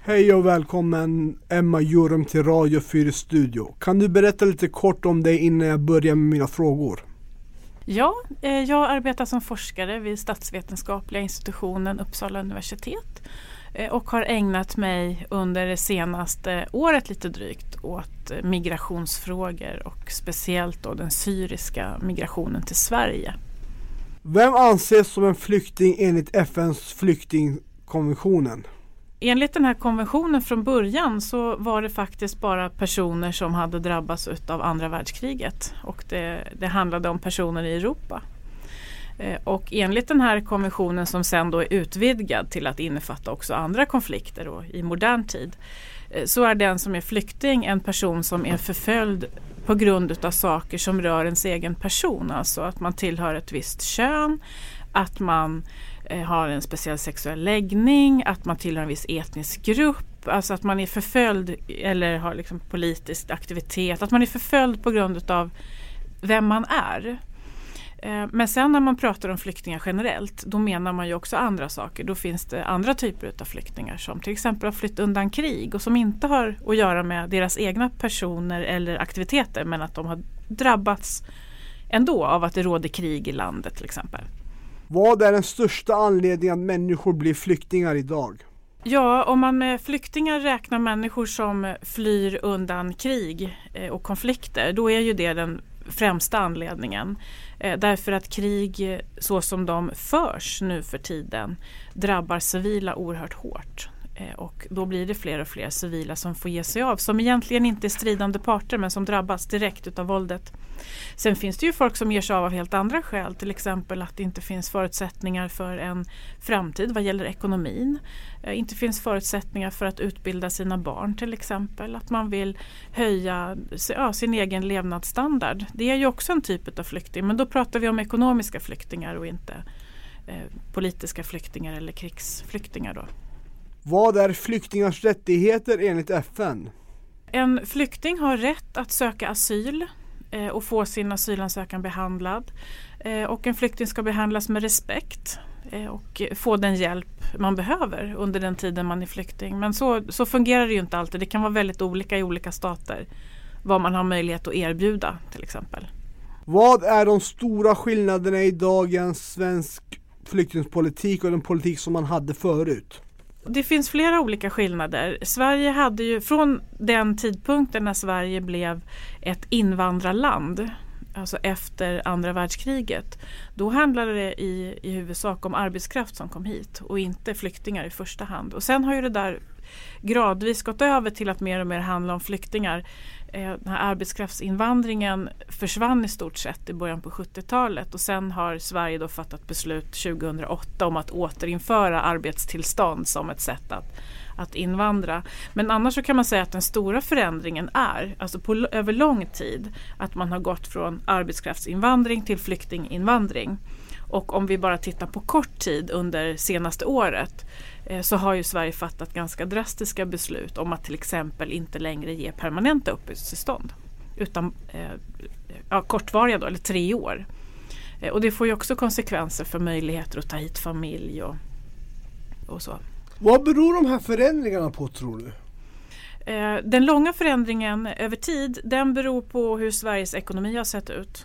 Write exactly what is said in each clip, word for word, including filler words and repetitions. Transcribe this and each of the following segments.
Hej och välkommen Emma Djurum till Radio fyra Studio. Kan du berätta lite kort om dig innan jag börjar med mina frågor? Ja, jag arbetar som forskare vid statsvetenskapliga institutionen Uppsala universitet och har ägnat mig under det senaste året lite drygt åt migrationsfrågor och speciellt då den syriska migrationen till Sverige. Vem anses som en flykting enligt F N:s flyktingkonventionen? Enligt den här konventionen från början så var det faktiskt bara personer som hade drabbats av andra världskriget och det, det handlade om personer i Europa. Och enligt den här konventionen som sen då är utvidgad till att innefatta också andra konflikter då, i modern tid, så är den som är flykting en person som är förföljd på grund av saker som rör ens egen person. Alltså att man tillhör ett visst kön, att man eh, har en speciell sexuell läggning, att man tillhör en viss etnisk grupp. Alltså att man är förföljd eller har liksom politisk aktivitet. Att man är förföljd på grund av vem man är. Men sen när man pratar om flyktingar generellt, då menar man ju också andra saker. Då finns det andra typer av flyktingar som till exempel har flytt undan krig och som inte har att göra med deras egna personer eller aktiviteter, men att de har drabbats ändå av att det råder krig i landet till exempel. Vad är den största anledningen att människor blir flyktingar idag? Ja, om man med flyktingar räknar människor som flyr undan krig och konflikter, då är ju det den främsta anledningen. Eh, därför att krig så som de förs nu för tiden drabbar civila oerhört hårt. Eh, och då blir det fler och fler civila som får ge sig av. Som egentligen inte är stridande parter men som drabbas direkt utav våldet. Sen finns det ju folk som ger sig av av helt andra skäl. Till exempel att det inte finns förutsättningar för en framtid vad gäller ekonomin. Eh, inte finns förutsättningar för att utbilda sina barn till exempel. Att man vill höja ja, sin egen levnadsstandard. Det är ju också en typ av flykting. Men då pratar vi om ekonomiska flyktingar och inte eh, politiska flyktingar eller krigsflyktingar då. Vad är flyktingars rättigheter enligt F N? En flykting har rätt att söka asyl eh, och få sin asylansökan behandlad. Eh, och en flykting ska behandlas med respekt eh, och få den hjälp man behöver under den tiden man är flykting. Men så, så fungerar det ju inte alltid. Det kan vara väldigt olika i olika stater vad man har möjlighet att erbjuda till exempel. Vad är de stora skillnaderna i dagens svensk flyktingpolitik och den politik som man hade förut? Det finns flera olika skillnader. Sverige hade ju från den tidpunkten när Sverige blev ett invandrarland, alltså efter andra världskriget, då handlade det i, i huvudsak om arbetskraft som kom hit och inte flyktingar i första hand. Och sen har ju det där gradvis gått över till att mer och mer handla om flyktingar. Den här arbetskraftsinvandringen försvann i stort sett i början på sjuttiotalet och sen har Sverige då fattat beslut tjugohundraåtta om att återinföra arbetstillstånd som ett sätt att, att invandra. Men annars så kan man säga att den stora förändringen är, alltså på, över lång tid, att man har gått från arbetskraftsinvandring till flyktinginvandring. Och om vi bara tittar på kort tid under senaste året så har ju Sverige fattat ganska drastiska beslut om att till exempel inte längre ge permanenta uppehållstillstånd utan eh, ja, kortvariga då, eller tre år. Eh, och det får ju också konsekvenser för möjligheter att ta hit familj och, och så. Vad beror de här förändringarna på, tror du? Eh, den långa förändringen över tid, den beror på hur Sveriges ekonomi har sett ut.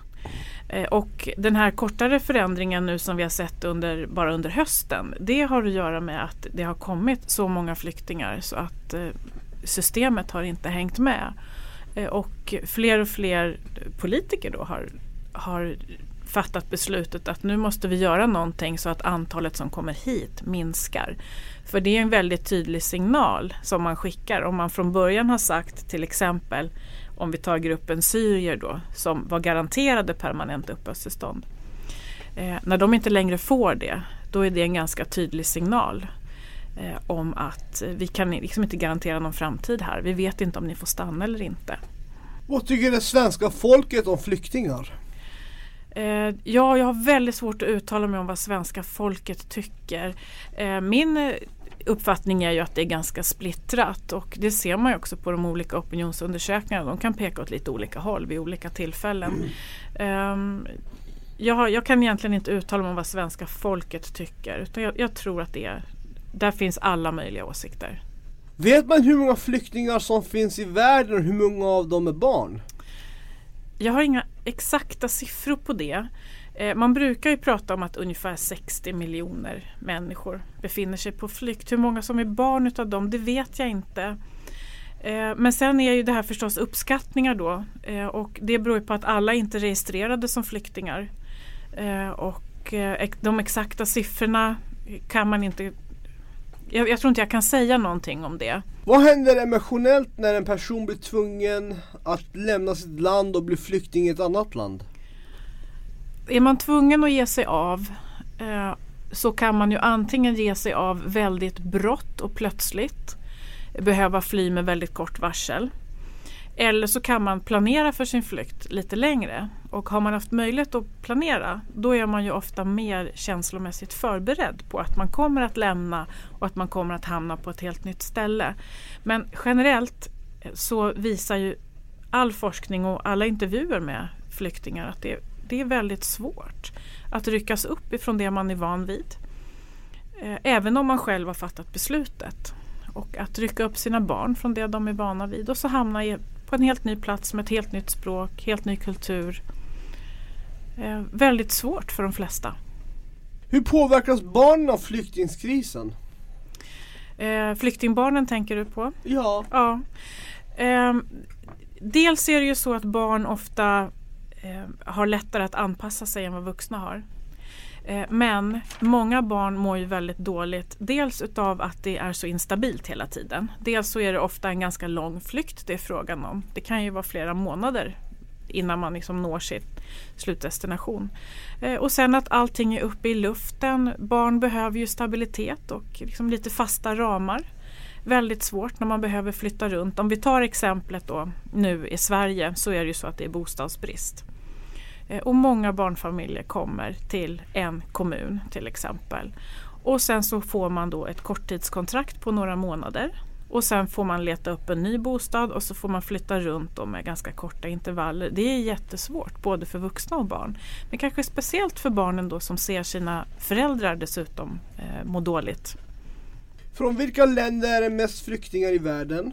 Och den här kortare förändringen nu som vi har sett under, bara under hösten, det har att göra med att det har kommit så många flyktingar så att systemet har inte hängt med. Och fler och fler politiker då har, har fattat beslutet att nu måste vi göra någonting så att antalet som kommer hit minskar. För det är en väldigt tydlig signal som man skickar. Om man från början har sagt till exempel, om vi tar gruppen syrier då, som var garanterade permanent uppehållstillstånd. Eh, när de inte längre får det, då är det en ganska tydlig signal eh, om att vi kan liksom inte garantera någon framtid här. Vi vet inte om ni får stanna eller inte. Vad tycker det svenska folket om flyktingar? Eh, ja, jag har väldigt svårt att uttala mig om vad svenska folket tycker. Eh, min uppfattning är ju att det är ganska splittrat och det ser man ju också på de olika opinionsundersökningarna. De kan peka åt lite olika håll vid olika tillfällen. Mm. Um, jag, jag kan egentligen inte uttala mig om vad svenska folket tycker utan jag, jag tror att det är, där finns alla möjliga åsikter. Vet man hur många flyktingar som finns i världen och hur många av dem är barn? Jag har inga exakta siffror på det. Man brukar ju prata om att ungefär sextio miljoner människor befinner sig på flykt. Hur många som är barn utav dem, det vet jag inte. Men sen är ju det här förstås uppskattningar då. Och det beror på att alla inte är registrerade som flyktingar. Och de exakta siffrorna kan man inte... Jag, jag tror inte jag kan säga någonting om det. Vad händer emotionellt när en person blir tvungen att lämna sitt land och bli flykting i ett annat land? Är man tvungen att ge sig av eh, så kan man ju antingen ge sig av väldigt brått och plötsligt, behöva fly med väldigt kort varsel. Eller så kan man planera för sin flykt lite längre. Och har man haft möjlighet att planera, då är man ju ofta mer känslomässigt förberedd på att man kommer att lämna och att man kommer att hamna på ett helt nytt ställe. Men generellt så visar ju all forskning och alla intervjuer med flyktingar att det, det är väldigt svårt att ryckas upp ifrån det man är van vid. Även om man själv har fattat beslutet. Och att rycka upp sina barn från det de är vana vid och så hamna i på en helt ny plats med ett helt nytt språk, helt ny kultur. Eh, väldigt svårt för de flesta. Hur påverkas barnen av flyktingskrisen? Eh, flyktingbarnen tänker du på? Ja. Ja. Eh, dels är det ju så att barn ofta eh, har lättare att anpassa sig än vad vuxna har. Men många barn mår ju väldigt dåligt. Dels utav att det är så instabilt hela tiden. Dels så är det ofta en ganska lång flykt det är frågan om. Det kan ju vara flera månader innan man liksom når sin slutdestination. Och sen att allting är uppe i luften. Barn behöver ju stabilitet och liksom lite fasta ramar. Väldigt svårt när man behöver flytta runt. Om vi tar exemplet då nu i Sverige så är det ju så att det är bostadsbrist. Och många barnfamiljer kommer till en kommun till exempel. Och sen så får man då ett korttidskontrakt på några månader. Och sen får man leta upp en ny bostad och så får man flytta runt då med ganska korta intervaller. Det är jättesvårt både för vuxna och barn. Men kanske speciellt för barnen då som ser sina föräldrar dessutom eh, må dåligt. Från vilka länder är det mest flyktingar i världen?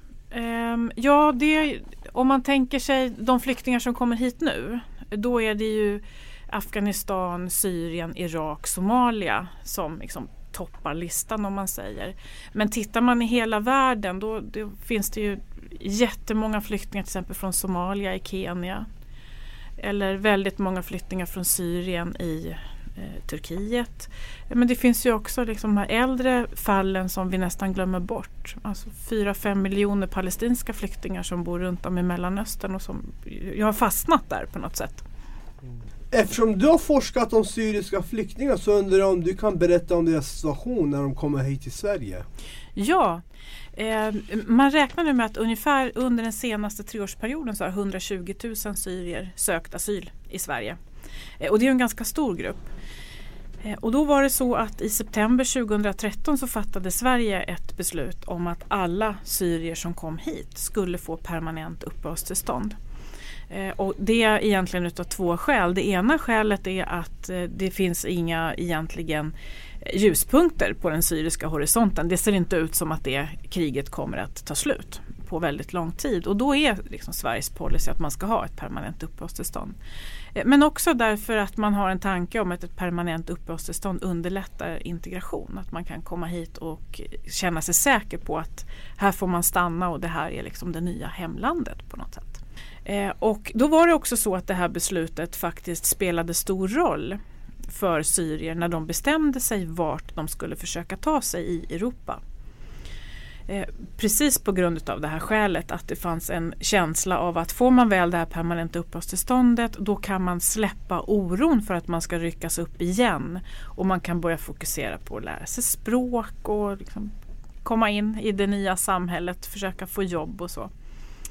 Um, ja, det, om man tänker sig de flyktingar som kommer hit nu, då är det ju Afghanistan, Syrien, Irak, Somalia som liksom toppar listan om man säger. Men tittar man i hela världen då, då finns det ju jättemånga flyktingar till exempel från Somalia i Kenya. Eller väldigt många flyktingar från Syrien i eh, Turkiet. Men det finns ju också liksom de här äldre fallen som vi nästan glömmer bort. Alltså fyra fem miljoner palestinska flyktingar som bor runt om i Mellanöstern och som jag har fastnat där på något sätt. Eftersom du har forskat om syriska flyktingar så undrar jag om du kan berätta om deras situation när de kommer hit till Sverige. Ja, eh, man räknar nu med att ungefär under den senaste treårsperioden så har hundratjugo tusen syrier sökt asyl i Sverige. Eh, och det är en ganska stor grupp. Eh, och då var det så att i september tjugohundratretton så fattade Sverige ett beslut om att alla syrier som kom hit skulle få permanent uppehållstillstånd. Och det är egentligen utav två skäl. Det ena skälet är att det finns inga egentligen ljuspunkter på den syriska horisonten. Det ser inte ut som att det kriget kommer att ta slut på väldigt lång tid. Och då är liksom Sveriges policy att man ska ha ett permanent uppehållstillstånd. Men också därför att man har en tanke om att ett permanent uppehållstillstånd underlättar integration. Att man kan komma hit och känna sig säker på att här får man stanna och det här är liksom det nya hemlandet på något sätt. Eh, och då var det också så att det här beslutet faktiskt spelade stor roll för syrier när de bestämde sig vart de skulle försöka ta sig i Europa. Eh, precis på grund av det här skälet att det fanns en känsla av att får man väl det här permanenta uppehållstillståndet då kan man släppa oron för att man ska ryckas upp igen och man kan börja fokusera på att lära sig språk och liksom komma in i det nya samhället, försöka få jobb och så.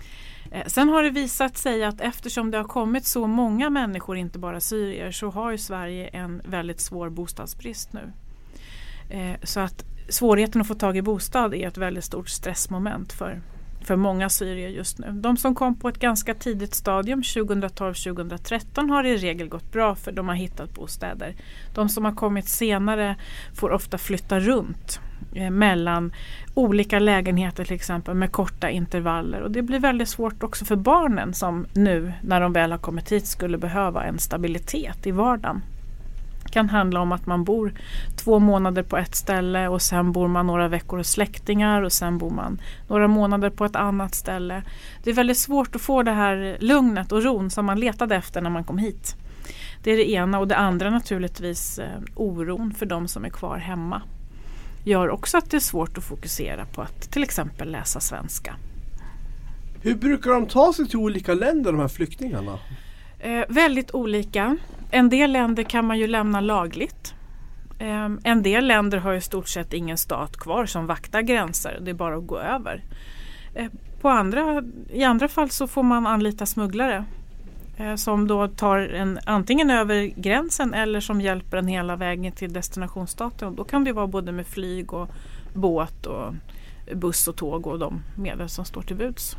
Sen har det visat sig att eftersom det har kommit så många människor, inte bara syrier, så har ju Sverige en väldigt svår bostadsbrist nu. Så att svårigheten att få tag i bostad är ett väldigt stort stressmoment för, för många syrier just nu. De som kom på ett ganska tidigt stadium, tjugotolv tjugotretton, har i regel gått bra för de har hittat bostäder. De som har kommit senare får ofta flytta runt eh, mellan olika lägenheter till exempel med korta intervaller. Och det blir väldigt svårt också för barnen som nu när de väl har kommit hit skulle behöva en stabilitet i vardagen. Det kan handla om att man bor två månader på ett ställe och sen bor man några veckor hos släktingar och sen bor man några månader på ett annat ställe. Det är väldigt svårt att få det här lugnet och ron som man letade efter när man kom hit. Det är det ena, och det andra naturligtvis eh, oron för de som är kvar hemma. Gör också att det är svårt att fokusera på att till exempel läsa svenska. Hur brukar de ta sig till olika länder, de här flyktingarna? Eh, väldigt olika. En del länder kan man ju lämna lagligt. Eh, en del länder har ju stort sett ingen stat kvar som vaktar gränser. Det är bara att gå över. Eh, på andra, I andra fall så får man anlita smugglare. Eh, som då tar en antingen över gränsen eller som hjälper en hela vägen till destinationsstaten. Och då kan det vara både med flyg och båt och buss och tåg och de medel som står till buds.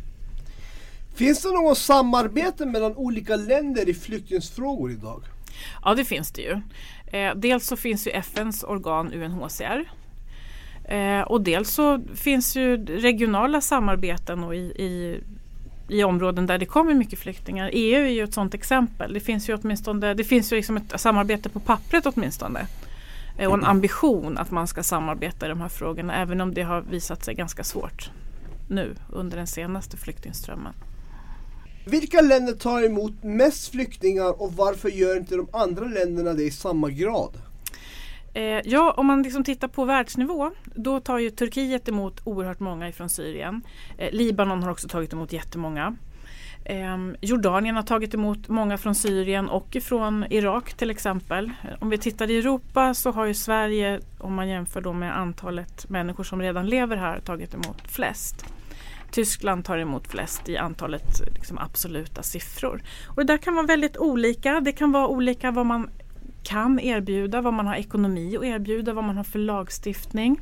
Finns det något samarbete mellan olika länder i flyktingsfrågor idag? Ja, det finns det ju. Eh, dels så finns ju F N:s organ U N H C R. Eh, och dels så finns ju regionala samarbeten och i, i, i områden där det kommer mycket flyktingar. E U är ju ett sådant exempel. Det finns ju åtminstone, det finns ju liksom ett samarbete på pappret åtminstone. Eh, och en ambition att man ska samarbeta i de här frågorna, även om det har visat sig ganska svårt nu under den senaste flyktingströmmen. Vilka länder tar emot mest flyktingar och varför gör inte de andra länderna det i samma grad? Eh, ja, om man liksom tittar på världsnivå, då tar ju Turkiet emot oerhört många ifrån Syrien. Eh, Libanon har också tagit emot jättemånga. Eh, Jordanien har tagit emot många från Syrien och ifrån Irak till exempel. Om vi tittar i Europa så har ju Sverige, om man jämför då med antalet människor som redan lever här, tagit emot flest. Tyskland tar emot flest i antalet liksom, absoluta siffror. Och det där kan vara väldigt olika. Det kan vara olika vad man kan erbjuda, vad man har ekonomi att erbjuda, vad man har för lagstiftning.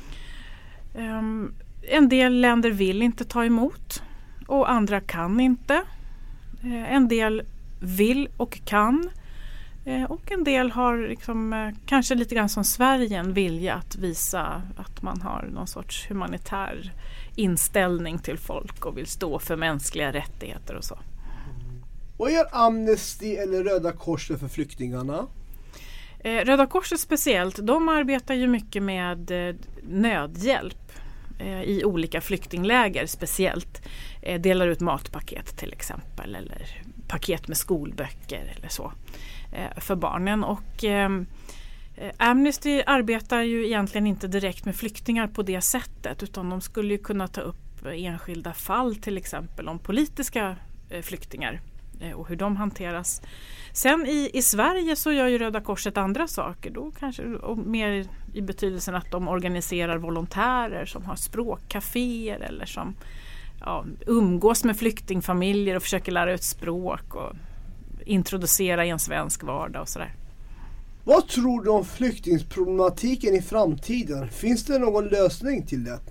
Um, en del länder vill inte ta emot och andra kan inte. Uh, en del vill och kan. Uh, och en del har liksom, uh, kanske lite grann som Sverige en vilja att visa att man har någon sorts humanitär inställning till folk och vill stå för mänskliga rättigheter och så. Vad gör Amnesty eller Röda Korset för flyktingarna? Eh, Röda Korset speciellt, de arbetar ju mycket med eh, nödhjälp eh, i olika flyktingläger speciellt. Eh, delar ut matpaket till exempel eller paket med skolböcker eller så eh, för barnen. Och eh, Amnesty arbetar ju egentligen inte direkt med flyktingar på det sättet, utan de skulle ju kunna ta upp enskilda fall till exempel om politiska eh, flyktingar eh, och hur de hanteras. Sen i, i Sverige så gör ju Röda Korset andra saker då kanske, och mer i betydelsen att de organiserar volontärer som har språkcaféer eller som ja, umgås med flyktingfamiljer och försöker lära ut språk och introducera i en svensk vardag och sådär. Vad tror du om flyktingproblematiken i framtiden? Finns det någon lösning till det?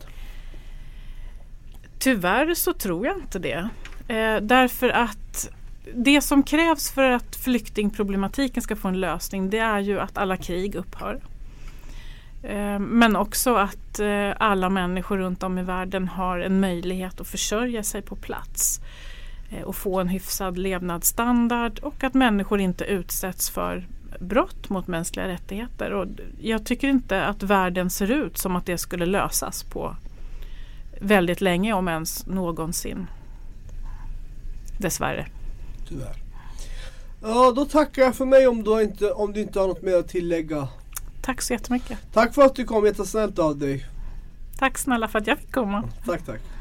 Tyvärr så tror jag inte det. Eh, därför att det som krävs för att flyktingproblematiken ska få en lösning, det är ju att alla krig upphör. Eh, men också att eh, alla människor runt om i världen har en möjlighet att försörja sig på plats eh, och få en hyfsad levnadsstandard, och att människor inte utsätts för brott mot mänskliga rättigheter. Och jag tycker inte att världen ser ut som att det skulle lösas på väldigt länge, om ens någonsin. Dessvärre. Tyvärr. Ja, då tackar jag för mig om du inte, om du inte har något mer att tillägga. Tack så jättemycket. Tack för att du kom, jättesnällt av dig. Tack snälla för att jag fick komma. Tack, tack.